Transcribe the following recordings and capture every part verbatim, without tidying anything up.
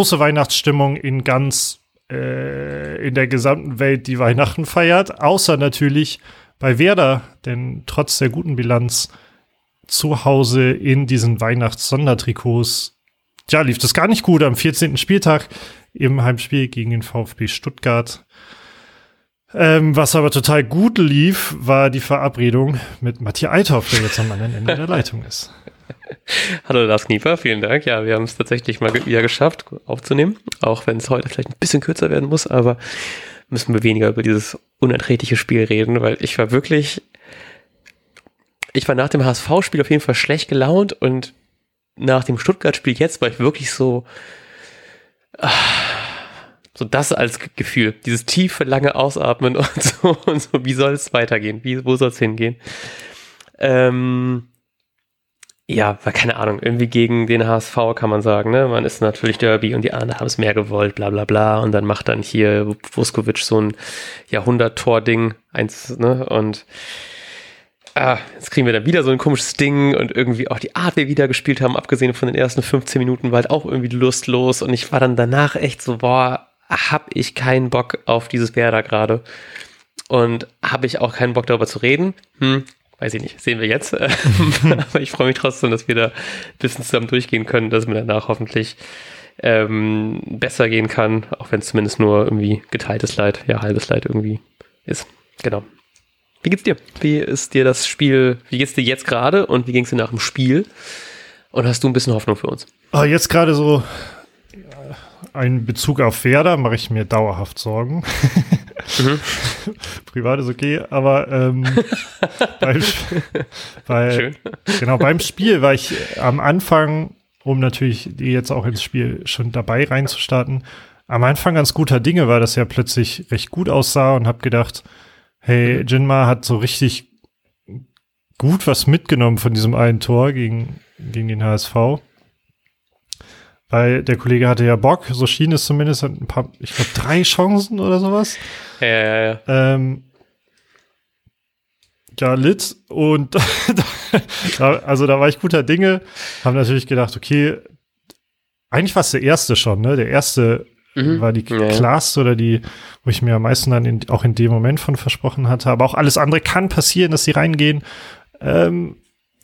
große Weihnachtsstimmung in ganz, äh, in der gesamten Welt, die Weihnachten feiert. Außer natürlich bei Werder, denn trotz der guten Bilanz zu Hause in diesen Weihnachts-Sondertrikots, ja, lief das gar nicht gut am vierzehnten Spieltag im Heimspiel gegen den VfB Stuttgart. Ähm, was aber total gut lief, war die Verabredung mit Matthias Althoff, der jetzt am anderen Ende der Leitung ist. Hallo Lars Knieper, vielen Dank. Ja, wir haben es tatsächlich mal wieder geschafft, aufzunehmen, auch wenn es heute vielleicht ein bisschen kürzer werden muss, aber müssen wir weniger über dieses unerträgliche Spiel reden, weil ich war wirklich, ich war nach dem H S V-Spiel auf jeden Fall schlecht gelaunt und nach dem Stuttgart-Spiel jetzt war ich wirklich so, so das als Gefühl, dieses tiefe, lange Ausatmen und so, und so, wie soll es weitergehen, wie, wo soll es hingehen? Ähm, ja, war keine Ahnung, irgendwie gegen den H S V kann man sagen, ne, man ist natürlich Derby und die anderen haben es mehr gewollt, bla bla bla, und dann macht dann hier Vuskovic so ein Jahrhundert-Tor-Ding, eins, ne, und ah, jetzt kriegen wir dann wieder so ein komisches Ding und irgendwie auch die Art, wie wir wieder gespielt haben, abgesehen von den ersten fünfzehn Minuten, war halt auch irgendwie lustlos und ich war dann danach echt so, boah, hab ich keinen Bock auf dieses Werder gerade und habe ich auch keinen Bock darüber zu reden, hm, weiß ich nicht, sehen wir jetzt, aber ich freue mich trotzdem, dass wir da ein bisschen zusammen durchgehen können, dass es mir danach hoffentlich ähm, besser gehen kann, auch wenn es zumindest nur irgendwie geteiltes Leid, ja, halbes Leid irgendwie ist, genau. Wie geht's dir? Wie ist dir das Spiel, wie geht's dir jetzt gerade und wie ging's dir nach dem Spiel? Und hast du ein bisschen Hoffnung für uns? Oh, jetzt gerade so ein Bezug auf Werder mache ich mir dauerhaft Sorgen. Mhm. Privat ist okay, aber ähm, beim, bei, Schön. Genau, beim Spiel war ich am Anfang, um natürlich jetzt auch ins Spiel schon dabei reinzustarten, am Anfang ganz guter Dinge, weil das ja plötzlich recht gut aussah und habe gedacht, hey, Jinma hat so richtig gut was mitgenommen von diesem einen Tor gegen, gegen den H S V. Weil der Kollege hatte ja Bock, so schien es zumindest, hat ein paar, ich glaube, drei Chancen oder sowas. Ja, ja, ja. Ähm, ja, lit. Und da, also da war ich guter Dinge. Haben natürlich gedacht, okay, eigentlich war es der erste schon, ne? Der erste Mhm. war die ja, klarste oder die, wo ich mir am meisten dann in, auch in dem Moment von versprochen hatte. Aber auch alles andere kann passieren, dass sie reingehen. Ähm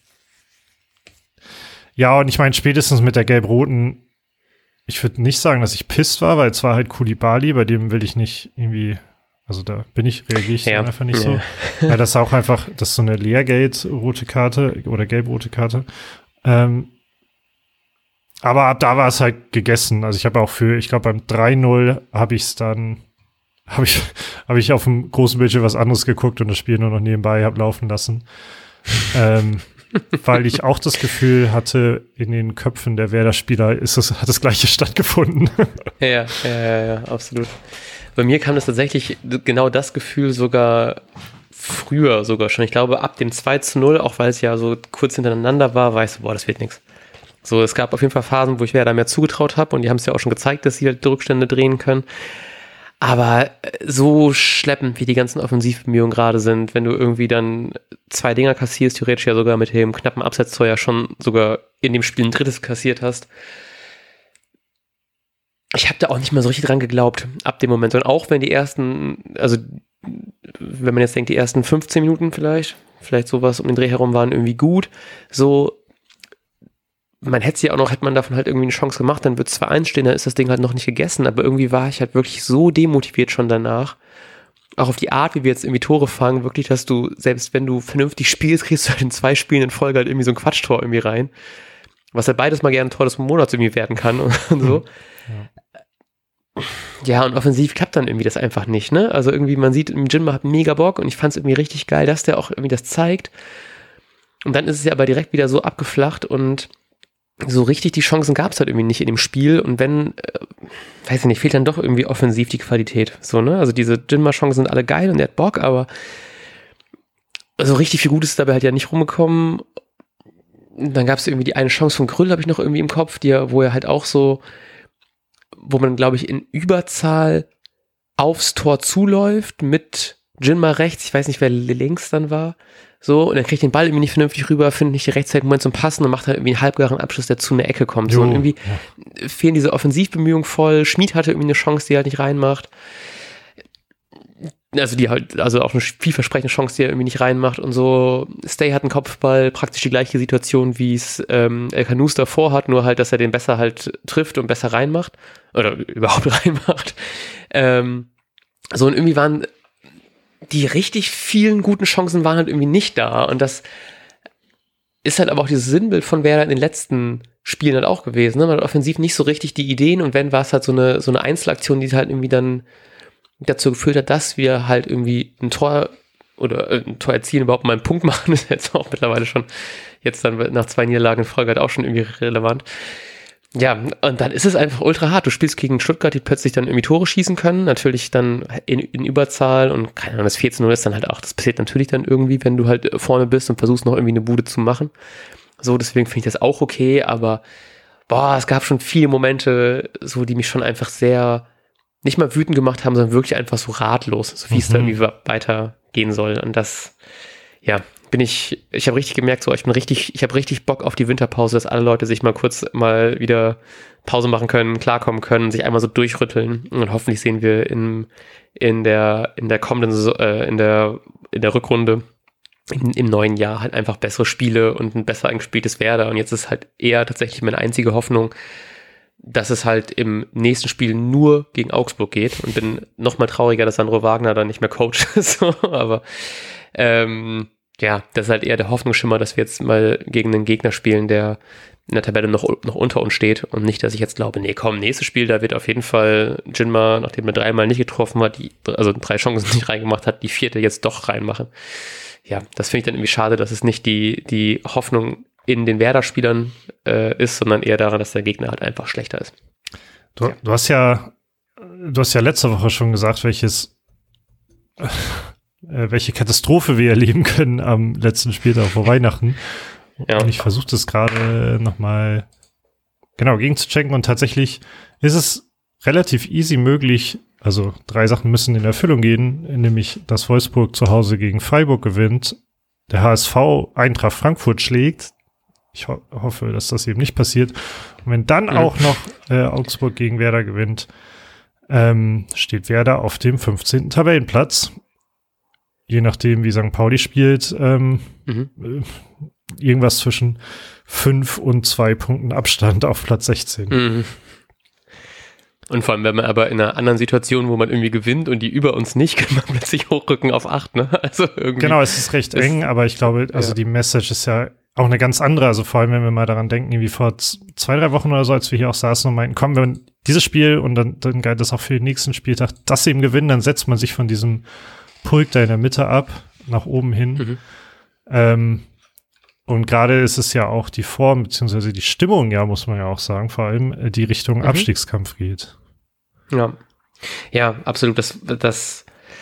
ja, und ich meine, spätestens mit der Gelb-Roten, ich würde nicht sagen, dass ich pisst war, weil es war halt Koulibaly, bei dem will ich nicht irgendwie, also da bin ich, reagiere ich ja. einfach nicht ja. so. Weil das ist auch einfach, das ist so eine Lehrgeld-rote Karte oder gelb-rote Karte. Ähm Aber ab da war es halt gegessen. Also ich habe auch für, ich glaube beim drei null habe ich es dann, habe ich, habe ich auf dem großen Bildschirm was anderes geguckt und das Spiel nur noch nebenbei habe laufen lassen. ähm, weil ich auch das Gefühl hatte, in den Köpfen der Werder-Spieler ist es, hat das Gleiche stattgefunden. Ja, ja, ja, ja, absolut. Bei mir kam das tatsächlich genau das Gefühl sogar früher sogar schon. Ich glaube ab dem zwei zu null, auch weil es ja so kurz hintereinander war, war ich so, boah, das wird nichts. So, es gab auf jeden Fall Phasen, wo ich Werder mehr zugetraut habe und die haben es ja auch schon gezeigt, dass sie halt die Rückstände drehen können. Aber so schleppend, wie die ganzen Offensivbemühungen gerade sind, wenn du irgendwie dann zwei Dinger kassierst, theoretisch ja sogar mit dem knappen Absetztor ja schon sogar in dem Spiel ein drittes kassiert hast. Ich habe da auch nicht mehr so richtig dran geglaubt, ab dem Moment. Und auch wenn die ersten, also wenn man jetzt denkt, die ersten fünfzehn Minuten vielleicht, vielleicht sowas um den Dreh herum waren irgendwie gut, so man hätte sie auch noch, hätte man davon halt irgendwie eine Chance gemacht, dann wird es zwei eins stehen, dann ist das Ding halt noch nicht gegessen, aber irgendwie war ich halt wirklich so demotiviert schon danach, auch auf die Art, wie wir jetzt irgendwie Tore fangen, wirklich, dass du, selbst wenn du vernünftig spielst, kriegst du halt in zwei Spielen in Folge halt irgendwie so ein Quatschtor irgendwie rein, was halt beides mal gerne ein Tor des Monats irgendwie werden kann und so. Ja. Ja, und offensiv klappt dann irgendwie das einfach nicht, ne? Also irgendwie, man sieht, Jinma hat mega Bock und ich fand es irgendwie richtig geil, dass der auch irgendwie das zeigt. Und dann ist es ja aber direkt wieder so abgeflacht und so richtig die Chancen gab es halt irgendwie nicht in dem Spiel und wenn, äh, weiß ich nicht, fehlt dann doch irgendwie offensiv die Qualität, so, ne, also diese Jinma-Chancen sind alle geil und der hat Bock, aber so richtig viel Gutes ist dabei halt ja nicht rumgekommen. Dann gab es irgendwie die eine Chance von Grüll, habe ich noch irgendwie im Kopf, die, wo er halt auch so, wo man, glaube ich, in Überzahl aufs Tor zuläuft mit Jinma rechts, ich weiß nicht, wer links dann war, so, und er kriegt den Ball irgendwie nicht vernünftig rüber, findet nicht den rechtzeitigen Moment zum Passen und macht halt irgendwie einen halbgaren Abschluss, der zu einer Ecke kommt. Jo, so, und irgendwie ja. fehlen diese Offensivbemühungen voll. Schmid hatte irgendwie eine Chance, die er halt nicht reinmacht. Also die halt, also auch eine vielversprechende Chance, die er irgendwie nicht reinmacht und so. Stay hat einen Kopfball, praktisch die gleiche Situation, wie es ähm, El Kanous davor hat, nur halt, dass er den besser halt trifft und besser reinmacht. Oder überhaupt reinmacht. Ähm, so, und irgendwie waren die richtig vielen guten Chancen waren halt irgendwie nicht da. Und das ist halt aber auch dieses Sinnbild von Werder in den letzten Spielen halt auch gewesen. Ne? Man hat offensiv nicht so richtig die Ideen und wenn, war es halt so eine, so eine Einzelaktion, die halt irgendwie dann dazu geführt hat, dass wir halt irgendwie ein Tor oder äh, ein Tor erzielen, überhaupt mal einen Punkt machen, ist jetzt auch mittlerweile schon, jetzt dann nach zwei Niederlagen in Folge halt auch schon irgendwie relevant. Ja, und dann ist es einfach ultra hart. Du spielst gegen Stuttgart, die plötzlich dann irgendwie Tore schießen können, natürlich dann in, in Überzahl und keine Ahnung, das vierzehn null ist dann halt auch, das passiert natürlich dann irgendwie, wenn du halt vorne bist und versuchst noch irgendwie eine Bude zu machen. So, deswegen finde ich das auch okay, aber boah, es gab schon viele Momente, so, die mich schon einfach sehr nicht mal wütend gemacht haben, sondern wirklich einfach so ratlos, so wie mhm. es da irgendwie weitergehen soll. Und das, ja, bin ich, ich habe richtig gemerkt, so, ich bin richtig, ich habe richtig Bock auf die Winterpause, dass alle Leute sich mal kurz mal wieder Pause machen können, klarkommen können, sich einmal so durchrütteln und hoffentlich sehen wir in, in der, in der kommenden, äh, in der, in der Rückrunde in, im neuen Jahr halt einfach bessere Spiele und ein besser eingespieltes Werder. Und jetzt ist halt eher tatsächlich meine einzige Hoffnung, dass es halt im nächsten Spiel nur gegen Augsburg geht und bin noch mal trauriger, dass Sandro Wagner dann nicht mehr Coach ist, aber ähm, ja, das ist halt eher der Hoffnungsschimmer, dass wir jetzt mal gegen einen Gegner spielen, der in der Tabelle noch, noch unter uns steht und nicht, dass ich jetzt glaube, nee, komm, nächstes Spiel, da wird auf jeden Fall Jinma, nachdem er dreimal nicht getroffen hat, die, also drei Chancen nicht reingemacht hat, die vierte jetzt doch reinmachen. Ja, das finde ich dann irgendwie schade, dass es nicht die, die Hoffnung in den Werder-Spielern äh, ist, sondern eher daran, dass der Gegner halt einfach schlechter ist. Du, ja. du hast ja, du hast ja letzte Woche schon gesagt, welches, äh, welche Katastrophe wir erleben können am letzten Spieltag vor Weihnachten. Ja. Und ich versuche das gerade nochmal genau gegenzuchecken und tatsächlich ist es relativ easy möglich, also drei Sachen müssen in Erfüllung gehen, nämlich, dass Wolfsburg zu Hause gegen Freiburg gewinnt, der H S V Eintracht Frankfurt schlägt. Ich ho- hoffe, dass das eben nicht passiert. Und wenn dann ja. auch noch äh, Augsburg gegen Werder gewinnt, ähm, steht Werder auf dem fünfzehnten Tabellenplatz. Je nachdem, wie Sankt Pauli spielt, ähm, mhm. äh, irgendwas zwischen fünf und zwei Punkten Abstand auf Platz sechzehn. Mhm. Und vor allem, wenn man aber in einer anderen Situation, wo man irgendwie gewinnt und die über uns nicht, kann man plötzlich hochrücken auf acht, ne? Also irgendwie. Genau, es ist recht eng, aber ich glaube, also ja. die Message ist ja auch eine ganz andere. Also vor allem, wenn wir mal daran denken, wie vor zwei, drei Wochen oder so, als wir hier auch saßen und meinten, komm, wenn dieses Spiel und dann, dann galt das auch für den nächsten Spieltag, das eben gewinnen, dann setzt man sich von diesem Pulk da in der Mitte ab, nach oben hin. Mhm. Ähm, und gerade ist es ja auch die Form, beziehungsweise die Stimmung, ja, muss man ja auch sagen, vor allem die Richtung mhm. Abstiegskampf geht. Ja, ja, absolut. Das, das,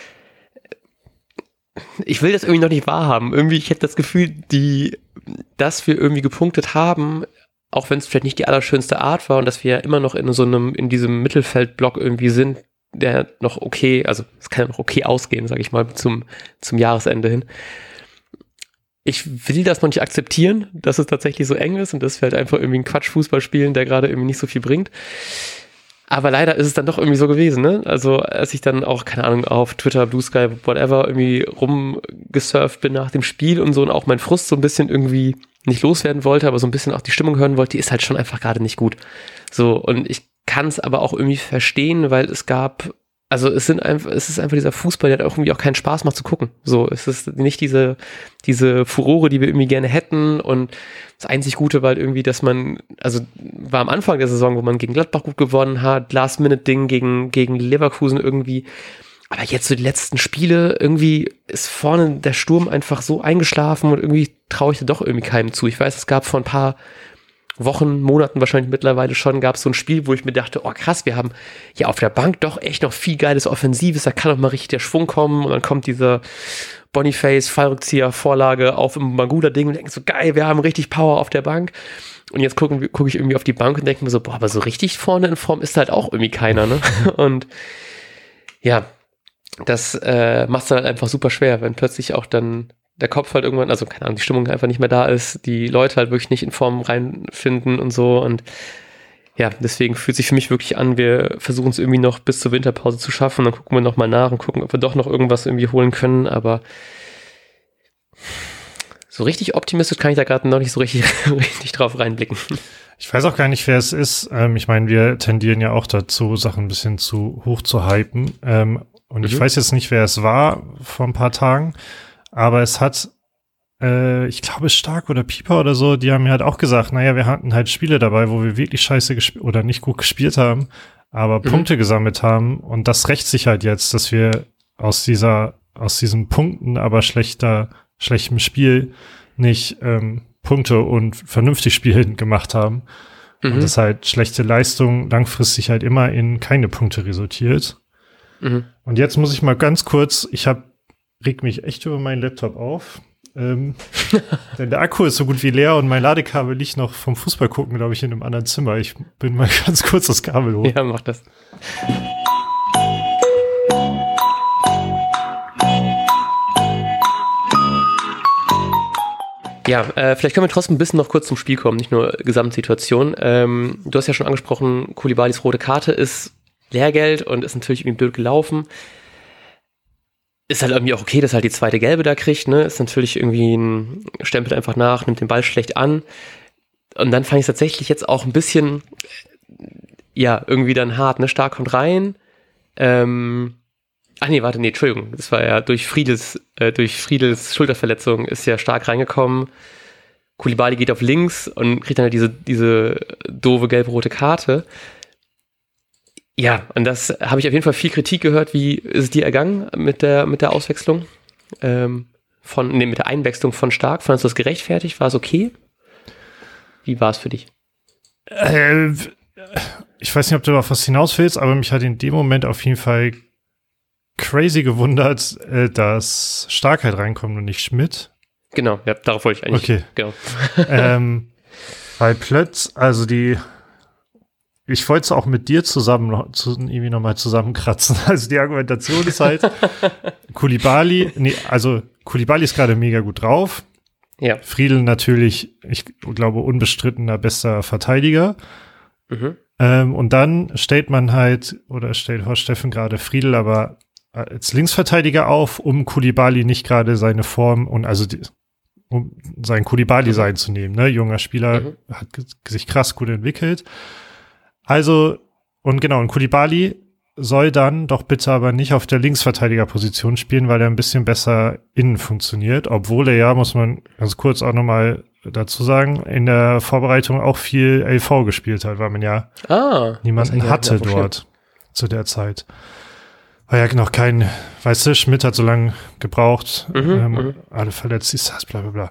ich will das irgendwie noch nicht wahrhaben. Irgendwie, ich hätte das Gefühl, die, dass wir irgendwie gepunktet haben, auch wenn es vielleicht nicht die allerschönste Art war und dass wir ja immer noch in so einem, in diesem Mittelfeldblock irgendwie sind, der noch okay, also es kann ja noch okay ausgehen, sage ich mal, zum, zum Jahresende hin. Ich will das noch nicht akzeptieren, dass es tatsächlich so eng ist und dass wir halt einfach irgendwie einen Quatsch-Fußball spielen, der gerade irgendwie nicht so viel bringt. Aber leider ist es dann doch irgendwie so gewesen, ne? Also als ich dann auch, keine Ahnung, auf Twitter, Blue Sky, whatever, irgendwie rumgesurft bin nach dem Spiel und so und auch mein Frust so ein bisschen irgendwie nicht loswerden wollte, aber so ein bisschen auch die Stimmung hören wollte, die ist halt schon einfach gerade nicht gut. So, und ich kann es aber auch irgendwie verstehen, weil es gab, also es sind einfach, es ist einfach dieser Fußball, der hat auch irgendwie auch keinen Spaß macht zu gucken. So, es ist nicht diese, diese Furore, die wir irgendwie gerne hätten und das einzig Gute war halt irgendwie, dass man, also war am Anfang der Saison, wo man gegen Gladbach gut gewonnen hat, Last-Minute-Ding gegen, gegen Leverkusen irgendwie, aber jetzt so die letzten Spiele, irgendwie ist vorne der Sturm einfach so eingeschlafen und irgendwie traue ich da doch irgendwie keinem zu. Ich weiß, es gab vor ein paar Wochen, Monaten wahrscheinlich mittlerweile schon, gab es so ein Spiel, wo ich mir dachte, oh krass, wir haben ja auf der Bank doch echt noch viel geiles Offensives, da kann doch mal richtig der Schwung kommen und dann kommt dieser Boniface, Fallrückzieher, Vorlage auf im Maguda-Ding und denken so, geil, wir haben richtig Power auf der Bank und jetzt gucke guck ich irgendwie auf die Bank und denke mir so, boah, aber so richtig vorne in Form ist halt auch irgendwie keiner, ne? Und ja, das äh, macht es dann halt einfach super schwer, wenn plötzlich auch dann der Kopf halt irgendwann, also keine Ahnung, die Stimmung einfach nicht mehr da ist, die Leute halt wirklich nicht in Form reinfinden und so und ja, deswegen fühlt sich für mich wirklich an, wir versuchen es irgendwie noch bis zur Winterpause zu schaffen, dann gucken wir nochmal nach und gucken, ob wir doch noch irgendwas irgendwie holen können, aber so richtig optimistisch kann ich da gerade noch nicht so richtig, richtig drauf reinblicken. Ich weiß auch gar nicht, wer es ist. Ähm, ich meine, wir tendieren ja auch dazu, Sachen ein bisschen zu hoch zu hypen. Ähm, und mhm. ich weiß jetzt nicht, wer es war vor ein paar Tagen, aber es hat, äh, ich glaube, Stark oder Pieper oder so, die haben mir halt auch gesagt, naja, wir hatten halt Spiele dabei, wo wir wirklich scheiße gespielt oder nicht gut gespielt haben, aber mhm. Punkte gesammelt haben. Und das rächt sich halt jetzt, dass wir aus dieser, aus diesen Punkten, aber schlechter, schlechtem Spiel nicht ähm, Punkte und vernünftig Spiel gemacht haben. Mhm. Und das halt schlechte Leistung langfristig halt immer in keine Punkte resultiert. Mhm. Und jetzt muss ich mal ganz kurz, ich hab, reg mich echt über meinen Laptop auf. Ähm, denn der Akku ist so gut wie leer und mein Ladekabel liegt noch vom Fußball gucken, glaube ich, in einem anderen Zimmer. Ich bin mal ganz kurz das Kabel hoch. Ja, mach das. Ja, äh, vielleicht können wir trotzdem ein bisschen noch kurz zum Spiel kommen, nicht nur Gesamtsituation. Ähm, du hast ja schon angesprochen, Koulibalys rote Karte ist Lehrgeld und ist natürlich irgendwie blöd gelaufen. Ist halt irgendwie auch okay, dass er halt die zweite Gelbe da kriegt, ne? Ist natürlich irgendwie ein, stempelt einfach nach, nimmt den Ball schlecht an. Und dann fand ich es tatsächlich jetzt auch ein bisschen, ja, irgendwie dann hart, ne? Stark kommt rein. Ähm, ach nee, warte, nee, Entschuldigung. Das war ja durch Friedels, äh, durch Friedels Schulterverletzung ist ja Stark reingekommen. Koulibaly geht auf links und kriegt dann halt diese, diese doofe gelb-rote Karte. Ja, und das habe ich auf jeden Fall viel Kritik gehört. Wie ist es dir ergangen mit der, mit der Auswechslung? Ähm, von, nee, mit der Einwechslung von Stark? Fandest du das gerechtfertigt? War es okay? Wie war es für dich? Äh, ich weiß nicht, ob du auf was hinaus willst, aber mich hat in dem Moment auf jeden Fall crazy gewundert, äh, dass Stark halt reinkommt und nicht Schmidt. Genau, ja, darauf wollte ich eigentlich. Okay. Genau. ähm, weil plötzlich, also die Ich wollte es auch mit dir zusammen noch, zu, irgendwie nochmal zusammenkratzen. Also die Argumentation ist halt, Koulibaly, nee, also Koulibaly ist gerade mega gut drauf. Ja. Friedel natürlich, ich glaube, unbestrittener bester Verteidiger. Mhm. Ähm, und dann stellt man halt, oder stellt Horst Steffen gerade Friedel aber als Linksverteidiger auf, um Koulibaly nicht gerade seine Form und also die, um sein Koulibaly sein mhm. zu nehmen. Ne? Junger Spieler, mhm. hat sich krass gut entwickelt. Also, und genau, und Koulibaly soll dann doch bitte aber nicht auf der Linksverteidigerposition spielen, weil er ein bisschen besser innen funktioniert, obwohl er ja, muss man ganz kurz auch nochmal dazu sagen, in der Vorbereitung auch viel L V gespielt hat, weil man ja ah, niemanden hatte dort zu der Zeit. War ja noch kein, weißt du, Schmidt hat so lange gebraucht, mhm, ähm, mhm. alle verletzt, ist das, bla bla bla.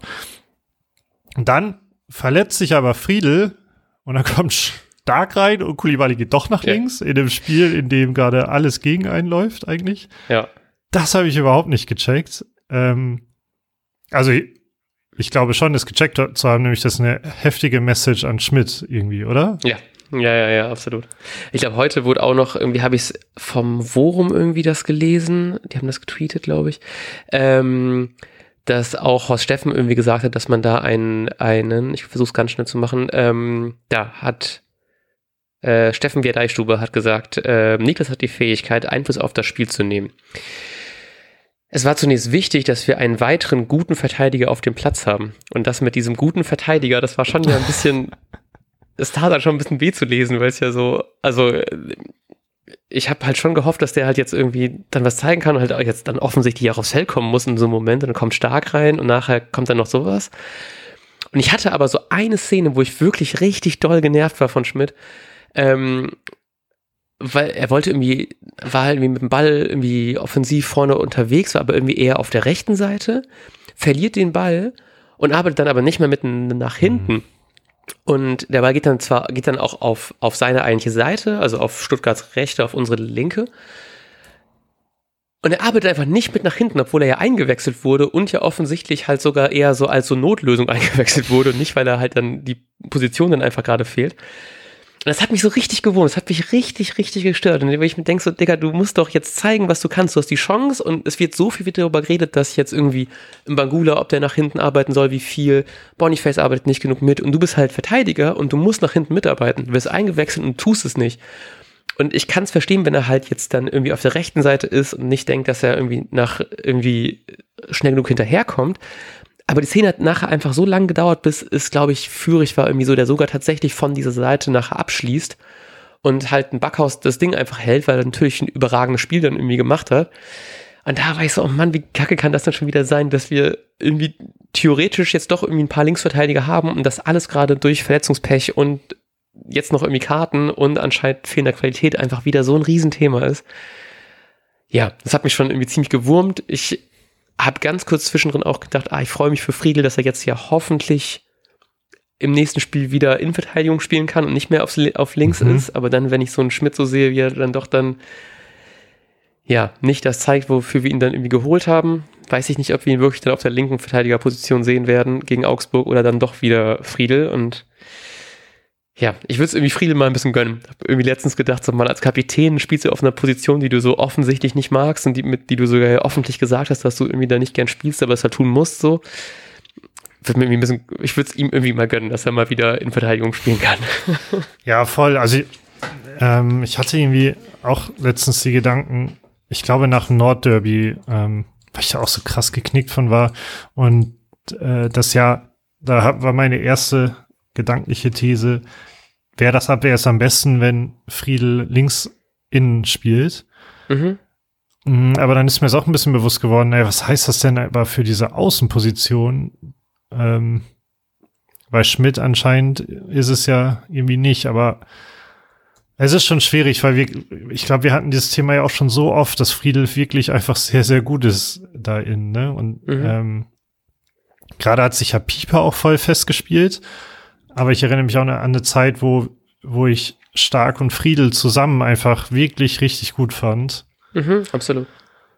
Und dann verletzt sich aber Friedel und dann kommt Stark rein und Koulibaly geht doch nach ja. links in dem Spiel, in dem gerade alles gegen einen läuft eigentlich. Ja. Das habe ich überhaupt nicht gecheckt. Ähm, also ich, ich glaube schon, das gecheckt zu haben, nämlich das ist eine heftige Message an Schmidt irgendwie, oder? Ja, ja, ja, ja, absolut. Ich glaube, heute wurde auch noch, irgendwie habe ich es vom Forum irgendwie das gelesen, die haben das getweetet, glaube ich, ähm, dass auch Horst Steffen irgendwie gesagt hat, dass man da einen, einen ich versuche es ganz schnell zu machen, ähm, da hat Äh, Steffen Vierdeichstube hat gesagt, äh, Niklas hat die Fähigkeit, Einfluss auf das Spiel zu nehmen. Es war zunächst wichtig, dass wir einen weiteren guten Verteidiger auf dem Platz haben. Und das mit diesem guten Verteidiger, das war schon ja ein bisschen, es tat halt schon ein bisschen weh zu lesen, weil es ja so, also ich habe halt schon gehofft, dass der halt jetzt irgendwie dann was zeigen kann und halt auch jetzt dann offensichtlich auch aufs Feld kommen muss in so einem Moment. Und dann kommt Stark rein und nachher kommt dann noch sowas. Und ich hatte aber so eine Szene, wo ich wirklich richtig doll genervt war von Schmidt. Ähm, weil er wollte irgendwie, war irgendwie mit dem Ball irgendwie offensiv vorne unterwegs, war aber irgendwie eher auf der rechten Seite, verliert den Ball und arbeitet dann aber nicht mehr mit nach hinten. Mhm. Und der Ball geht dann zwar, geht dann auch auf, auf seine eigentliche Seite, also auf Stuttgarts rechte, auf unsere linke. Und er arbeitet einfach nicht mit nach hinten, obwohl er ja eingewechselt wurde und ja offensichtlich halt sogar eher so als so Notlösung eingewechselt wurde und nicht, weil er halt dann die Position dann einfach gerade fehlt. das hat mich so richtig gewurmt, das hat mich richtig, richtig gestört. Und wenn ich mir denke, so, Digga, du musst doch jetzt zeigen, was du kannst. Du hast die Chance und es wird so viel darüber geredet, dass jetzt irgendwie im Bangula, ob der nach hinten arbeiten soll, wie viel. Boniface arbeitet nicht genug mit und du bist halt Verteidiger und du musst nach hinten mitarbeiten. Du wirst eingewechselt und tust es nicht. Und ich kann es verstehen, wenn er halt jetzt dann irgendwie auf der rechten Seite ist und nicht denkt, dass er irgendwie nach irgendwie schnell genug hinterherkommt. Aber die Szene hat nachher einfach so lange gedauert, bis es, glaube ich, Führig war, irgendwie so, der sogar tatsächlich von dieser Seite nachher abschließt und halt ein Backhaus das Ding einfach hält, weil er natürlich ein überragendes Spiel dann irgendwie gemacht hat. Und da war ich so, oh Mann, wie kacke kann das dann schon wieder sein, dass wir irgendwie theoretisch jetzt doch irgendwie ein paar Linksverteidiger haben und das alles gerade durch Verletzungspech und jetzt noch irgendwie Karten und anscheinend fehlender Qualität einfach wieder so ein Riesenthema ist. Ja, das hat mich schon irgendwie ziemlich gewurmt. Ich habe ganz kurz zwischendrin auch gedacht, ah, ich freue mich für Friedl, dass er jetzt ja hoffentlich im nächsten Spiel wieder in Verteidigung spielen kann und nicht mehr aufs, auf links mhm. ist. Aber dann, wenn ich so einen Schmidt so sehe, wie er dann doch dann ja nicht das zeigt, wofür wir ihn dann irgendwie geholt haben, weiß ich nicht, ob wir ihn wirklich dann auf der linken Verteidigerposition sehen werden gegen Augsburg oder dann doch wieder Friedl. Und ja, ich würde es irgendwie Friedl mal ein bisschen gönnen. Hab irgendwie letztens gedacht, so mal als Kapitän spielst du auf einer Position, die du so offensichtlich nicht magst und die, mit, die du sogar öffentlich gesagt hast, dass du irgendwie da nicht gern spielst, aber es halt tun musst, so. Wird mir irgendwie ein bisschen, ich würde es ihm irgendwie mal gönnen, dass er mal wieder in Verteidigung spielen kann. Ja, voll. Also, ähm, ich hatte irgendwie auch letztens die Gedanken, ich glaube nach dem Nordderby, ähm, weil ich da auch so krass geknickt von war und äh, das ja, da war meine erste gedankliche These, wäre das Abwehr ist am besten, wenn Friedl links innen spielt. Mhm. Aber dann ist mir es auch ein bisschen bewusst geworden, ey, was heißt das denn aber für diese Außenposition? Ähm, weil Schmidt anscheinend ist es ja irgendwie nicht, aber es ist schon schwierig, weil wir, ich glaube, wir hatten dieses Thema ja auch schon so oft, dass Friedl wirklich einfach sehr, sehr gut ist da innen, ne? Und mhm. ähm, gerade hat sich ja Pieper auch voll festgespielt. Aber ich erinnere mich auch an eine Zeit, wo, wo ich Stark und Friedl zusammen einfach wirklich richtig gut fand. Mhm, absolut.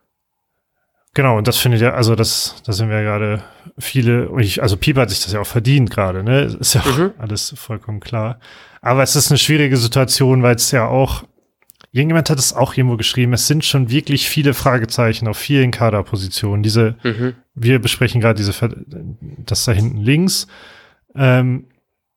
Genau, und das finde ich ja, also das, da sind wir ja gerade viele, und ich, also Pieper hat sich das ja auch verdient gerade, ne? Ist ja auch mhm. alles vollkommen klar. Aber es ist eine schwierige Situation, weil es ja auch, irgendjemand hat es auch irgendwo geschrieben, es sind schon wirklich viele Fragezeichen auf vielen Kaderpositionen. Diese, mhm. wir besprechen gerade diese, das da hinten links, ähm,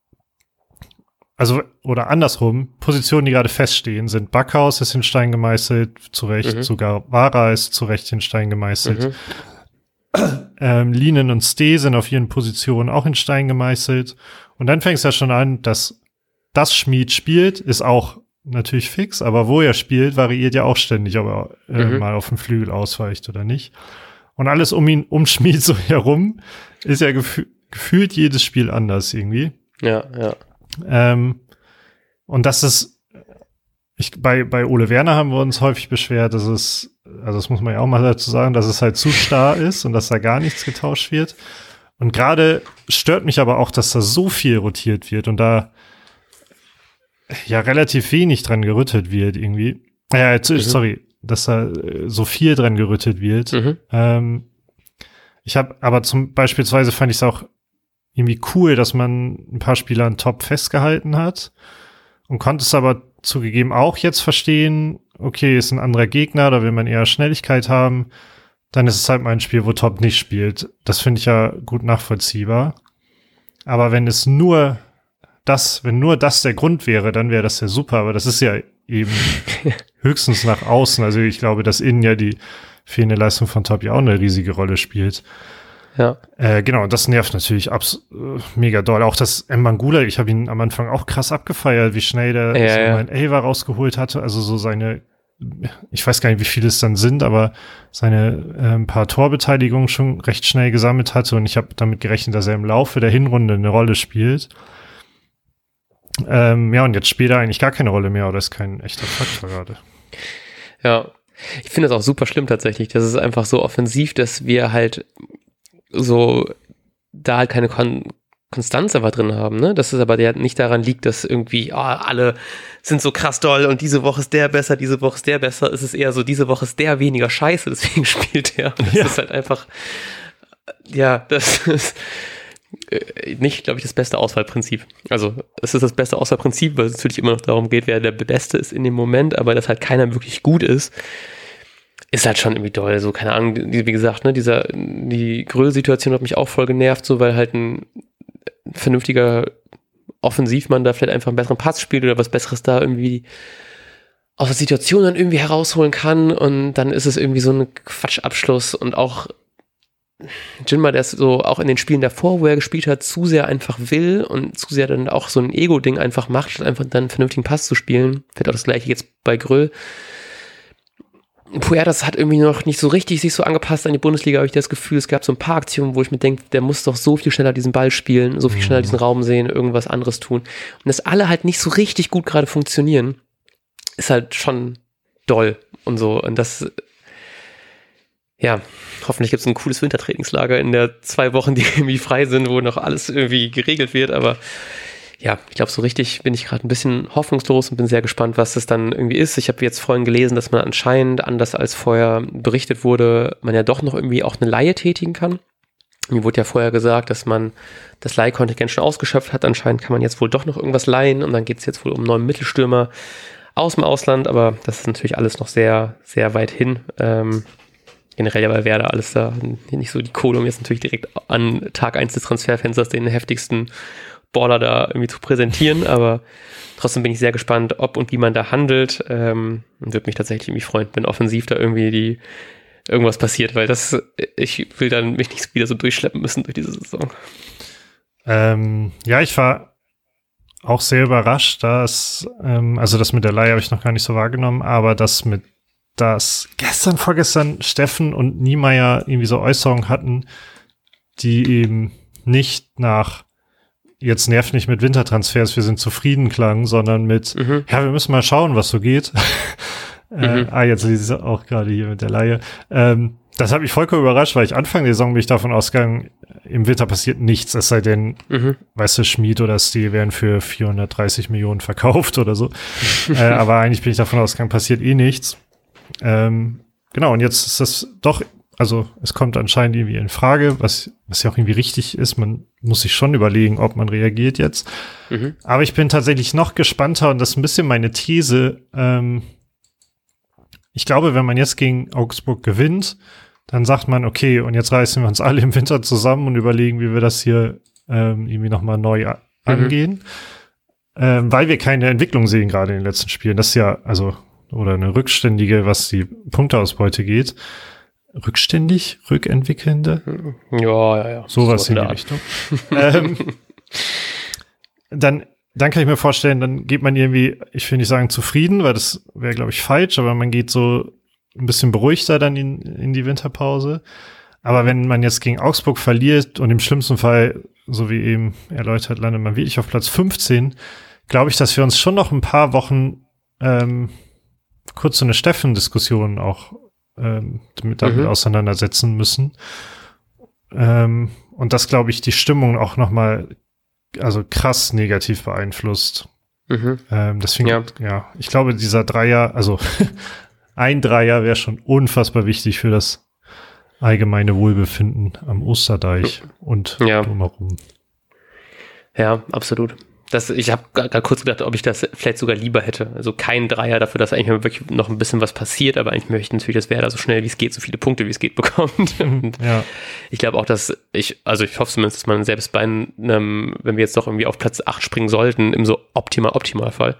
Also, oder andersrum, Positionen, die gerade feststehen, sind Backhaus ist in Stein gemeißelt, zu Recht, mhm. sogar Vara ist zu Recht in Stein gemeißelt. Mhm. Ähm, Lienen und Ste sind auf ihren Positionen auch in Stein gemeißelt. Und dann fängt es ja schon an, dass das Schmied spielt, ist auch natürlich fix, aber wo er spielt, variiert ja auch ständig, ob er äh, mhm. mal auf den Flügel ausweicht oder nicht. Und alles um ihn, um Schmied so herum, ist ja gefü- gefühlt jedes Spiel anders irgendwie. Ja, ja. Ähm, und das ist, ich, bei, bei Ole Werner haben wir uns häufig beschwert, dass es, also das muss man ja auch mal dazu sagen, dass es halt zu starr ist und dass da gar nichts getauscht wird. Und gerade stört mich aber auch, dass da so viel rotiert wird und da ja relativ wenig dran gerüttelt wird irgendwie. Ja, jetzt, mhm. sorry, dass da so viel dran gerüttelt wird. Mhm. Ähm, ich habe, aber zum beispielsweise fand ich es auch irgendwie cool, dass man ein paar Spieler an Top festgehalten hat und konnte es aber zugegeben auch jetzt verstehen, okay, ist ein anderer Gegner, da will man eher Schnelligkeit haben, dann ist es halt mal ein Spiel, wo Top nicht spielt. Das finde ich ja gut nachvollziehbar. Aber wenn es nur das, wenn nur das der Grund wäre, dann wäre das ja super, aber das ist ja eben höchstens nach außen. Also ich glaube, dass innen ja die fehlende Leistung von Top ja auch eine riesige Rolle spielt. Ja. Äh, genau, das nervt natürlich abs- äh, mega doll. Auch das Mbangula, ich habe ihn am Anfang auch krass abgefeiert, wie schnell der ja, so ja. mein Ava rausgeholt hatte. Also so seine, ich weiß gar nicht, wie viele es dann sind, aber seine äh, ein paar Torbeteiligungen schon recht schnell gesammelt hatte. Und ich habe damit gerechnet, dass er im Laufe der Hinrunde eine Rolle spielt. Ähm, ja, und jetzt spielt er eigentlich gar keine Rolle mehr, oder ist kein echter Faktor gerade. Ja, ich finde das auch super schlimm tatsächlich. Das ist einfach so offensiv, dass wir halt so da halt keine Kon- Konstanz aber drin haben, ne? Dass es aber der nicht daran liegt, dass irgendwie, oh, alle sind so krass doll und diese Woche ist der besser, diese Woche ist der besser. Es ist eher so, diese Woche ist der weniger scheiße, deswegen spielt der. Und das ja. ist halt einfach, ja, das ist, äh, nicht, glaube ich, das beste Auswahlprinzip. Also es ist das beste Auswahlprinzip, weil es natürlich immer noch darum geht, wer der Beste ist in dem Moment, aber dass halt keiner wirklich gut ist, ist halt schon irgendwie doll. So, keine Ahnung, wie gesagt, ne, dieser, die Gröll-Situation hat mich auch voll genervt, so, weil halt ein vernünftiger Offensivmann da vielleicht einfach einen besseren Pass spielt oder was Besseres da irgendwie aus der Situation dann irgendwie herausholen kann und dann ist es irgendwie so ein Quatschabschluss und auch Jinma, der es so auch in den Spielen davor, wo er gespielt hat, zu sehr einfach will und zu sehr dann auch so ein Ego-Ding einfach macht, statt einfach dann einen vernünftigen Pass zu spielen. Wird auch das gleiche jetzt bei Gröll. Puertas hat irgendwie noch nicht so richtig sich so angepasst an die Bundesliga, habe ich das Gefühl. Es gab so ein paar Aktionen, wo ich mir denke, der muss doch so viel schneller diesen Ball spielen, so viel schneller diesen Raum sehen, irgendwas anderes tun. Und dass alle halt nicht so richtig gut gerade funktionieren, ist halt schon doll und so. Und das, ja, hoffentlich gibt es ein cooles Wintertrainingslager in der zwei Wochen, die irgendwie frei sind, wo noch alles irgendwie geregelt wird, aber ja, ich glaube, so richtig bin ich gerade ein bisschen hoffnungslos und bin sehr gespannt, was das dann irgendwie ist. Ich habe jetzt vorhin gelesen, dass man anscheinend, anders als vorher berichtet wurde, man ja doch noch irgendwie auch eine Leihe tätigen kann. Mir wurde ja vorher gesagt, dass man das Leihkontingent schon ausgeschöpft hat. Anscheinend kann man jetzt wohl doch noch irgendwas leihen und dann geht es jetzt wohl um einen neuen Mittelstürmer aus dem Ausland, aber das ist natürlich alles noch sehr, sehr weit hin. Ähm, generell ja bei Werder alles da nicht so die Kohle, um jetzt natürlich direkt an Tag eins des Transferfensters den heftigsten Baller da irgendwie zu präsentieren, aber trotzdem bin ich sehr gespannt, ob und wie man da handelt, ähm, und würde mich tatsächlich irgendwie freuen, wenn offensiv da irgendwie die irgendwas passiert, weil das, ich will dann mich nicht wieder so durchschleppen müssen durch diese Saison. Ähm, ja, ich war auch sehr überrascht, dass, ähm, also das mit der Leihe habe ich noch gar nicht so wahrgenommen, aber das mit, dass gestern, vorgestern Steffen und Niemeyer irgendwie so Äußerungen hatten, die eben nicht nach jetzt nervt nicht mit Wintertransfers, wir sind zufrieden klang, sondern mit, mhm. ja, wir müssen mal schauen, was so geht. äh, mhm. Ah, jetzt lese ich auch gerade hier mit der Leihe. Ähm, das hat mich vollkommen überrascht, weil ich Anfang der Saison bin ich davon ausgegangen, im Winter passiert nichts, es sei denn, mhm. weißt du, Schmid oder Stil werden für vierhundertdreißig Millionen verkauft oder so. äh, aber eigentlich bin ich davon ausgegangen, passiert eh nichts. Ähm, genau, und jetzt ist das doch, also es kommt anscheinend irgendwie in Frage, was, was ja auch irgendwie richtig ist. Man muss sich schon überlegen, ob man reagiert jetzt. Mhm. Aber ich bin tatsächlich noch gespannter und das ist ein bisschen meine These. Ähm, ich glaube, wenn man jetzt gegen Augsburg gewinnt, dann sagt man, okay, und jetzt reißen wir uns alle im Winter zusammen und überlegen, wie wir das hier ähm, irgendwie nochmal neu a- mhm. angehen. Ähm, weil wir keine Entwicklung sehen gerade in den letzten Spielen. Das ist ja, also, oder eine rückständige, was die Punkteausbeute geht. Rückständig, rückentwickelnde. Ja, ja, ja. Sowas in die Richtung. ähm, dann, dann kann ich mir vorstellen, dann geht man irgendwie, ich will nicht sagen zufrieden, weil das wäre, glaube ich, falsch, aber man geht so ein bisschen beruhigter dann in, in die Winterpause. Aber wenn man jetzt gegen Augsburg verliert und im schlimmsten Fall, so wie eben erläutert, landet man wirklich auf Platz fünfzehn, glaube ich, dass wir uns schon noch ein paar Wochen ähm, kurz so eine Steffen-Diskussion auch ähm, damit, damit mhm. auseinandersetzen müssen. Ähm, und das, glaube ich, die Stimmung auch noch mal also krass negativ beeinflusst. Mhm. Ähm, deswegen, ja. ja, ich glaube, dieser Dreier, also ein Dreier wäre schon unfassbar wichtig für das allgemeine Wohlbefinden am Osterdeich und ja. drumherum. Ja, absolut. Das, ich habe gerade kurz gedacht, ob ich das vielleicht sogar lieber hätte. Also kein Dreier dafür, dass eigentlich wirklich noch ein bisschen was passiert, aber eigentlich möchte ich natürlich, dass Werder so schnell wie es geht, so viele Punkte wie es geht bekommt. Und ja. Ich glaube auch, dass ich, also ich hoffe zumindest, dass man selbst bei einem, wenn wir jetzt doch irgendwie auf Platz acht springen sollten, im so optimal, Optimalfall,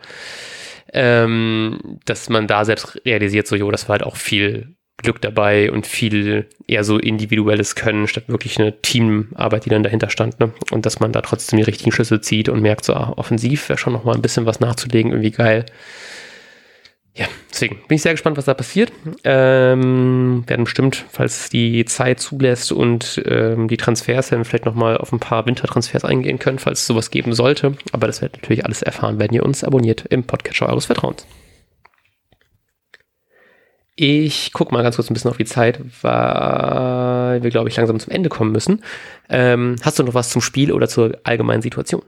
ähm, dass man da selbst realisiert, so, jo, das war halt auch viel Glück dabei und viel eher so individuelles Können, statt wirklich eine Teamarbeit, die dann dahinter stand, ne? Und dass man da trotzdem die richtigen Schlüsse zieht und merkt, so ah, offensiv wäre schon noch mal ein bisschen was nachzulegen, irgendwie geil. Ja, deswegen bin ich sehr gespannt, was da passiert. Ähm, werden bestimmt, falls die Zeit zulässt und ähm, die Transfers dann vielleicht noch mal auf ein paar Wintertransfers eingehen können, falls es sowas geben sollte. Aber das werdet natürlich alles erfahren, wenn ihr uns abonniert im Podcatcher eures Vertrauens. Ich gucke mal ganz kurz ein bisschen auf die Zeit, weil wir, glaube ich, langsam zum Ende kommen müssen. Ähm, hast du noch was zum Spiel oder zur allgemeinen Situation?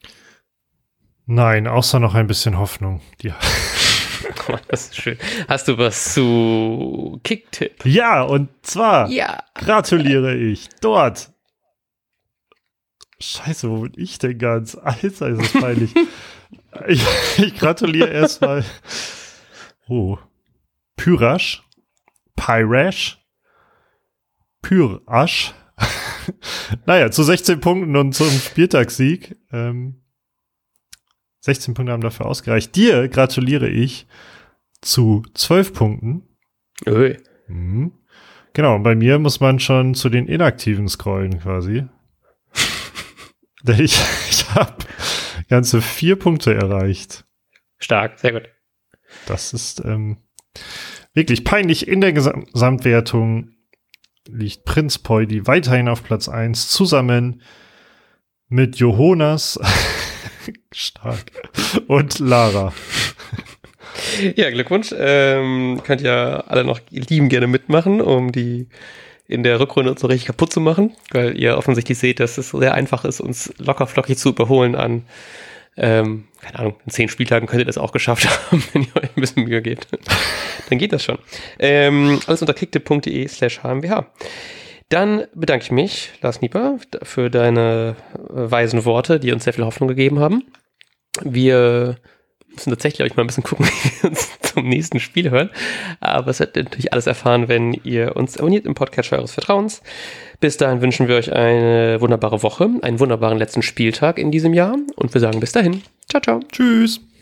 Nein, außer noch ein bisschen Hoffnung. Ja. Oh, das ist schön. Hast du was zu Kicktipp? Ja, und zwar ja. gratuliere ich dort Scheiße, wo bin ich denn ganz? Alter, ist das peinlich. ich, ich gratuliere erstmal. Oh. Pyrasch. Pyrash. Pyrasch. Naja, zu sechzehn Punkten und zum Spieltagssieg. Ähm, sechzehn Punkte haben dafür ausgereicht. Dir gratuliere ich zu zwölf Punkten. Ui. Mhm. Genau, und bei mir muss man schon zu den Inaktiven scrollen quasi. Denn ich, ich habe ganze vier Punkte erreicht. Stark, sehr gut. Das ist ähm, wirklich peinlich. In der Gesam- Gesamtwertung liegt Prinz Poidi weiterhin auf Platz eins, zusammen mit Jonas, stark, und Lara. Ja, Glückwunsch. Ähm, könnt ihr alle noch lieben gerne mitmachen, um die in der Rückrunde uns so richtig kaputt zu machen, weil ihr offensichtlich seht, dass es sehr einfach ist, uns locker flockig zu überholen an, ähm, keine Ahnung, in zehn Spieltagen könnt ihr das auch geschafft haben, wenn ihr euch ein bisschen Mühe gebt. Dann geht das schon. Ähm, alles unter kicktipp.de slash hmwh. Dann bedanke ich mich, Lars Nieper, für deine weisen Worte, die uns sehr viel Hoffnung gegeben haben. Wir müssen tatsächlich euch mal ein bisschen gucken, wie wir uns zum nächsten Spiel hören. Aber es wird natürlich alles erfahren, wenn ihr uns abonniert im Podcast eures Vertrauens. Bis dahin wünschen wir euch eine wunderbare Woche, einen wunderbaren letzten Spieltag in diesem Jahr und wir sagen bis dahin. Ciao, ciao. Tschüss.